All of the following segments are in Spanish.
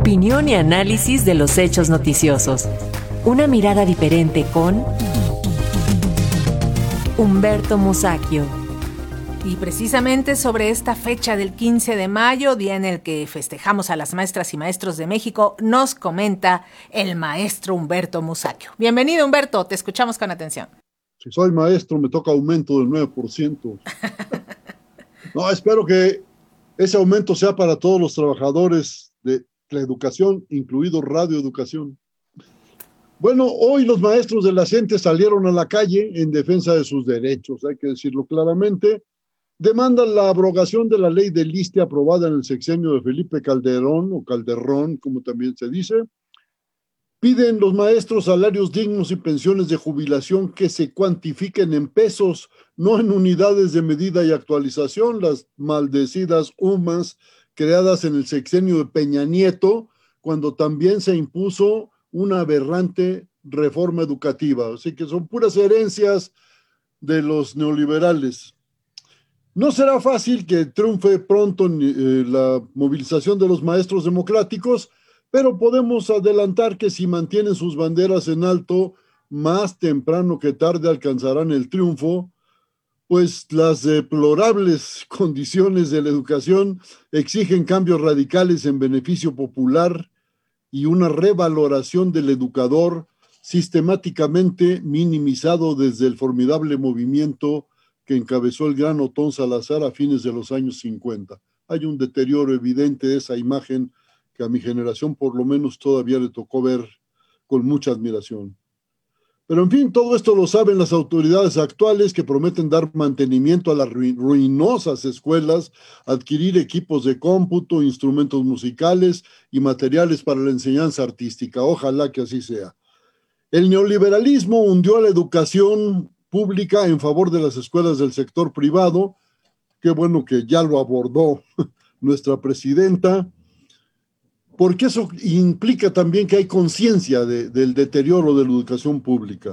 Opinión y análisis de los hechos noticiosos. Una mirada diferente con Humberto Musacchio. Y precisamente sobre esta fecha del 15 de mayo, día en el que festejamos a las maestras y maestros de México, nos comenta el maestro Humberto Musacchio. Bienvenido, Humberto, te escuchamos con atención. Si soy maestro, me toca aumento del 9%. No, espero que ese aumento sea para todos los trabajadores de la educación, incluido radioeducación. Bueno, hoy los maestros de la CENTE salieron a la calle en defensa de sus derechos, hay que decirlo claramente. Demandan la abrogación de la ley del ISSSTE aprobada en el sexenio de Felipe Calderón, o Calderón, como también se dice. Piden los maestros salarios dignos y pensiones de jubilación que se cuantifiquen en pesos, no en unidades de medida y actualización, las maldecidas UMAS creadas en el sexenio de Peña Nieto, cuando también se impuso una aberrante reforma educativa. Así que son puras herencias de los neoliberales. No será fácil que triunfe pronto la movilización de los maestros democráticos, pero podemos adelantar que si mantienen sus banderas en alto, más temprano que tarde alcanzarán el triunfo, pues las deplorables condiciones de la educación exigen cambios radicales en beneficio popular y una revaloración del educador sistemáticamente minimizado desde el formidable movimiento que encabezó el gran Otón Salazar a fines de los años 50. Hay un deterioro evidente de esa imagen que a mi generación por lo menos todavía le tocó ver con mucha admiración. Pero en fin, todo esto lo saben las autoridades actuales que prometen dar mantenimiento a las ruinosas escuelas, adquirir equipos de cómputo, instrumentos musicales y materiales para la enseñanza artística. Ojalá que así sea. El neoliberalismo hundió a la educación pública en favor de las escuelas del sector privado. Qué bueno que ya lo abordó nuestra presidenta, porque eso implica también que hay conciencia del deterioro de la educación pública.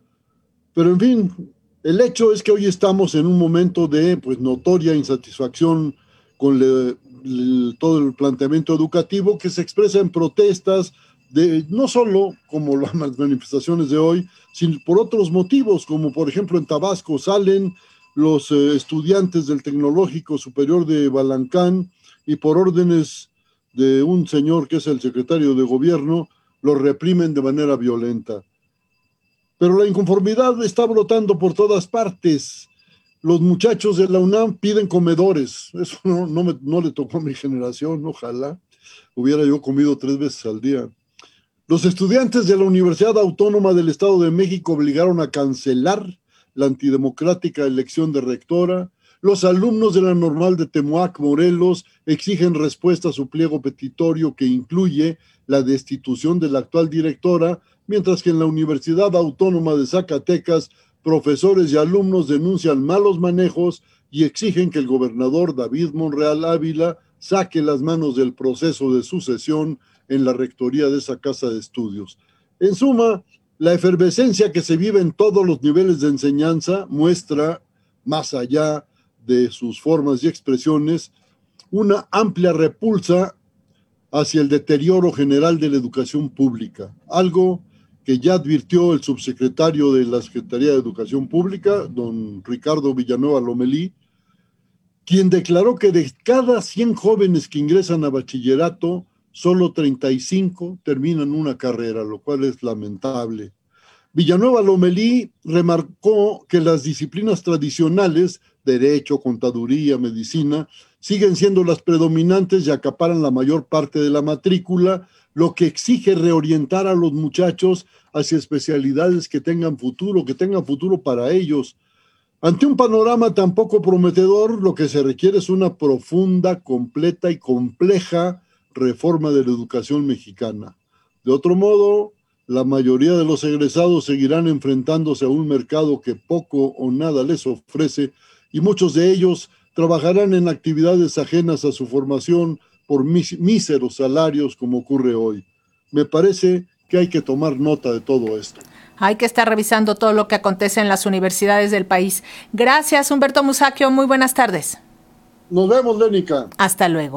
Pero en fin, el hecho es que hoy estamos en un momento de notoria insatisfacción con todo el planteamiento educativo que se expresa en protestas, no solo como las manifestaciones de hoy, sino por otros motivos, como por ejemplo en Tabasco salen los estudiantes del Tecnológico Superior de Balancán y por órdenes de un señor que es el secretario de gobierno, los reprimen de manera violenta. Pero la inconformidad está brotando por todas partes. Los muchachos de la UNAM piden comedores. Eso no le tocó a mi generación, ojalá hubiera yo comido 3 veces al día. Los estudiantes de la Universidad Autónoma del Estado de México obligaron a cancelar la antidemocrática elección de rectora. Los alumnos de la Normal de Temuac, Morelos, exigen respuesta a su pliego petitorio que incluye la destitución de la actual directora, mientras que en la Universidad Autónoma de Zacatecas, profesores y alumnos denuncian malos manejos y exigen que el gobernador David Monreal Ávila saque las manos del proceso de sucesión en la rectoría de esa casa de estudios. En suma, la efervescencia que se vive en todos los niveles de enseñanza muestra, más allá de sus formas y expresiones, una amplia repulsa hacia el deterioro general de la educación pública, algo que ya advirtió el subsecretario de la Secretaría de Educación Pública, don Ricardo Villanueva Lomelí, quien declaró que de cada 100 jóvenes que ingresan a bachillerato, solo 35 terminan una carrera, lo cual es lamentable. Villanueva Lomelí remarcó que las disciplinas tradicionales, derecho, contaduría, medicina, siguen siendo las predominantes y acaparan la mayor parte de la matrícula, lo que exige reorientar a los muchachos hacia especialidades que tengan futuro para ellos. Ante un panorama tan poco prometedor, lo que se requiere es una profunda, completa y compleja reforma de la educación mexicana. De otro modo, la mayoría de los egresados seguirán enfrentándose a un mercado que poco o nada les ofrece y muchos de ellos trabajarán en actividades ajenas a su formación por míseros salarios como ocurre hoy. Me parece que hay que tomar nota de todo esto. Hay que estar revisando todo lo que acontece en las universidades del país. Gracias, Humberto Musacchio. Muy buenas tardes. Nos vemos, Lénica. Hasta luego.